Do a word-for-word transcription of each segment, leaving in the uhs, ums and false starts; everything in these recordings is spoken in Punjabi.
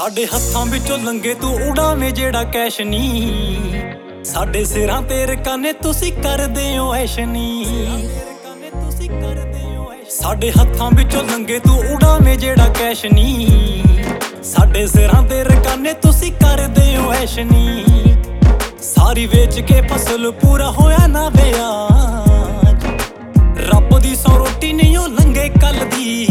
ਸਾਡੇ ਹੱਥਾਂ ਵਿੱਚੋਂ ਲੰਘੇ ਤੂੰ ਉਡਾਵੇਂ ਜਿਹੜਾ ਕੈਸ਼ ਨੀ, ਸਾਡੇ ਸਿਰਾਂ ਤੇ ਰਕਾਨੇ ਤੁਸੀਂ ਕਰਦੇ ਹੋ ਐਸ਼ ਨੀ। ਸਾਡੇ ਹੱਥਾਂ ਵਿੱਚੋਂ ਲੰਘੇ ਤੂੰ ਉਡਾਵੇਂ ਜਿਹੜਾ ਕੈਸ਼ ਨੀ, ਸਾਡੇ ਸਿਰਾਂ ਤੇ ਰਕਾਨੇ ਤੁਸੀਂ ਕਰਦੇ ਹੋ ਐਸ਼ ਨੀ। ਸਾਰੀ ਵੇਚ ਕੇ ਫਸਲ ਪੂਰਾ ਹੋਇਆ ਨਾ ਵਿਆਜ, ਰੱਬ ਦੀ ਸੌ ਰੋਟੀ ਨਹੀਂ ਉਹ ਲੰਘੇ ਕੱਲ ਦੀ।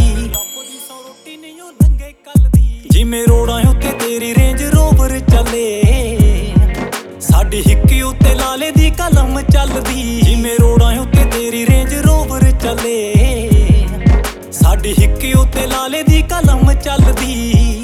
ਜਿਵੇਂ ਰੋੜਾਂ ਉੱਤੇ ਤੇਰੀ ਰੇਂਜ ਰੋਵਰ ਚੱਲੇ, ਸਾਡੀ ਹਿੱਕੀ ਉੱਤੇ ਲਾਲੇ ਦੀ ਕਲਮ ਚੱਲਦੀ। ਜਿਵੇਂ ਰੋੜਾਂ ਉੱਤੇ ਤੇਰੀ ਰੇਂਜ ਰੋਵਰ ਚੱਲੇ, ਸਾਡੀ ਹਿੱਕੀ ਉੱਤੇ ਲਾਲੇ ਦੀ ਕਲਮ ਚੱਲਦੀ।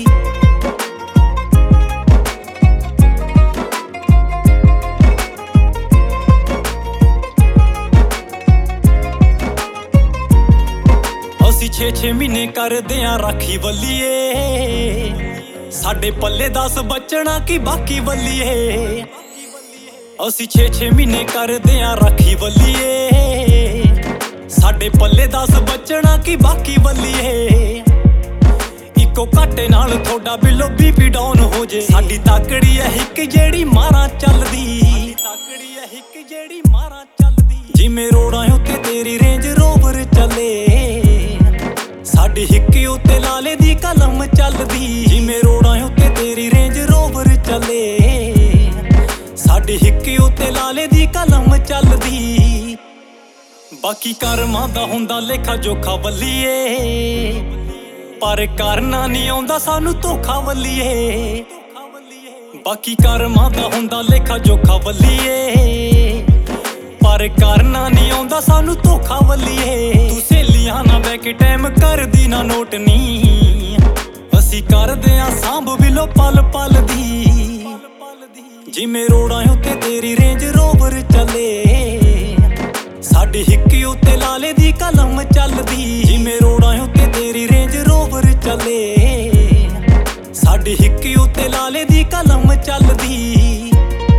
ਅਸੀਂ ਛੇ ਛੇ ਮਹੀਨੇ ਕਰਦੇ ਆਂ ਰਾਖੀ ਵੱਲੀਏ, ਸਾਡੇ ਪੱਲੇ ਦਸ ਬਚਣਾ ਕੀ ਬਾਕੀ ਵੱਲੀਏ। ਅਸੀਂ ਛੇ ਛੇ ਮਹੀਨੇ ਕਰਦੇ ਆਂ ਰਾਖੀ ਵੱਲੀਏ, ਸਾਡੇ ਪੱਲੇ ਦਸ ਬਚਣਾ ਕੀ ਬਾਕੀ ਵੱਲੀਏ। ਇੱਕੋ ਘਾਟੇ ਨਾਲ ਤੁਹਾਡਾ ਬਿੱਲੋ ਬੀਪੀ ਡਾਊਨ ਹੋ ਜੇ, ਸਾਡੀ ਤਾਕੜੀ ਐ ਹਿੱਕ ਜਿਹੜੀ ਮਾਰਾਂ ਚੱਲਦੀ। ਤਾਕੜੀ ਐ ਹਿੱਕ ਜਿਹੜੀ ਮਾਰਾਂ ਚੱਲਦੀ। ਜਿਵੇਂ ਰੋੜਾਂ ਉੱਤੇ ਤੇਰੀ ਰੇਂਜ ਰੋਵਰ ਚੱਲੇ, ਸਾਡੀ ਹਿੱਕੀ ਉੱਤੇ ਲਾਲੇ ਦੀ ਕਲਮ ਚੱਲਦੀ। ਜਿਵੇਂ ਰੋੜਾਂ ਉੱਤੇ ਤੇਰੀ ਰੇਂਜ ਰੋਵਰ ਚੱਲੇ, ਸਾਡੀ ਹਿੱਕੀ ਉੱਤੇ ਲਾਲੇ ਦੀ ਕਲਮ ਚੱਲਦੀ। ਬਾਕੀ ਕਰਮਾਂ ਦਾ ਹੁੰਦਾ ਲੇਖਾ ਜੋਖਾ ਵੱਲੀਏ, ਪਰ ਕਰਨਾ ਨਹੀਂ ਆਉਂਦਾ ਸਾਨੂੰ ਧੋਖਾ ਵੱਲੀਏ। ਬਾਕੀ ਕਰਮਾਂ ਦਾ ਹੁੰਦਾ ਲੇਖਾ ਜੋਖਾ ਵੱਲੀਏ, ਪਰ ਕਰਨਾ ਨਹੀਂ ਆਉਂਦਾ ਸਾਨੂੰ ਧੋਖਾ ਵੱਲੀਏ। ਤੂੰ ਸਹੇਲੀਆਂ ਨਾਲ ਬਹਿ ਕੇ ਟਾਈਮ ਕਰਦੀ ਨਾ ਨੋਟ ਨੀ, ਅਸੀਂ ਕਰਦੇ ਆਂ ਸਾਂਭ ਬਿਲੋ ਪਲ ਪਲ ਦੀ। ਜਿਵੇਂ ਰੋੜਾਂ ਉੱਤੇ ਤੇਰੀ ਰੇਂਜ ਰੋਵਰ ਚੱਲੇ, ਸਾਡੀ ਹਿੱਕੀ ਉੱਤੇ ਲਾਲੇ ਦੀ ਕਲਮ ਚੱਲਦੀ। ਜਿਵੇਂ ਰੋੜਾਂ ਉੱਤੇ ਤੇਰੀ ਰੇਂਜ ਰੋਵਰ ਚੱਲੇ, ਸਾਡੀ ਹਿੱਕੀ ਉੱਤੇ ਲਾਲੇ ਦੀ ਕਲਮ ਚੱਲਦੀ।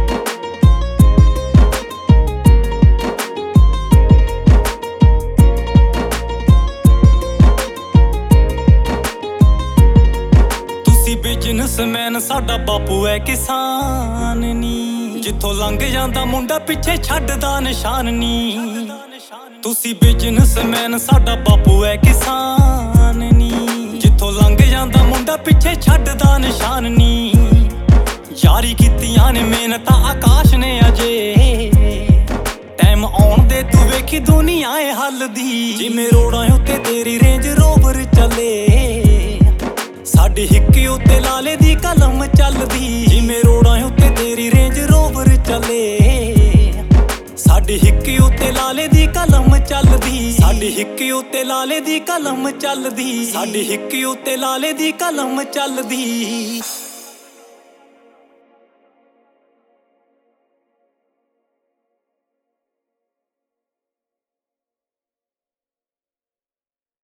ਬਿਜ਼ਨਸਮੈਨ ਸਾਡਾ ਬਾਪੂ ਐ ਕਿਸਾਨ ਨੀ, ਜਿੱਥੋਂ ਲੰਘ ਜਾਂਦਾ ਮੁੰਡਾ ਪਿੱਛੇ ਛੱਡਦਾ ਨਿਸ਼ਾਨ ਨੀ। ਤੁਸੀਂ ਬਿਜ਼ਨਸਮੈਨ ਸਾਡਾ ਬਾਪੂ ਐ ਕਿਸਾਨ ਨੀ, ਜਿੱਥੋਂ ਲੰਘ ਜਾਂਦਾ ਮੁੰਡਾ ਪਿੱਛੇ ਛੱਡਦਾ ਨਿਸ਼ਾਨ ਨੀ। ਯਾਰੀ ਕੀਤੀਆਂ ਨੇ ਮਿਹਨਤਾਂ ਆਕਾਸ਼ ਨੇ ਅਜੇ, ਟਾਈਮ ਆਉਣ ਦੇ ਤੂੰ ਵੇਖੀ ਦੁਨੀਆ ਏ ਹੱਲਦੀ। ਜਿਵੇਂ ਰੋੜਾਂ ਉੱਤੇ ਤੇਰੀ ਰੇਂਜ ਰੋਵਰ ਚੱਲੇ, ਸਾਡੀ ਹਿੱਕੀ ਉੱਤੇ ਲਾਲੇ ਦੀ ਕਲਮ ਚੱਲਦੀ। ਜਿਵੇਂ ਰੋੜਾਂ ਉੱਤੇ ਤੇਰੀ ਰੇਂਜ ਰੋਵਰ ਚੱਲੇ, ਸਾਡੀ ਹਿੱਕੀ ਉੱਤੇ ਲਾਲੇ ਦੀ ਕਲਮ ਚੱਲਦੀ। ਸਾਡੀ ਹਿੱਕੀ ਉੱਤੇ ਲਾਲੇ ਦੀ ਕਲਮ ਚੱਲਦੀ। ਸਾਡੀ ਹਿੱਕੀ ਉੱਤੇ ਲਾਲੇ ਦੀ ਕਲਮ ਚੱਲਦੀ।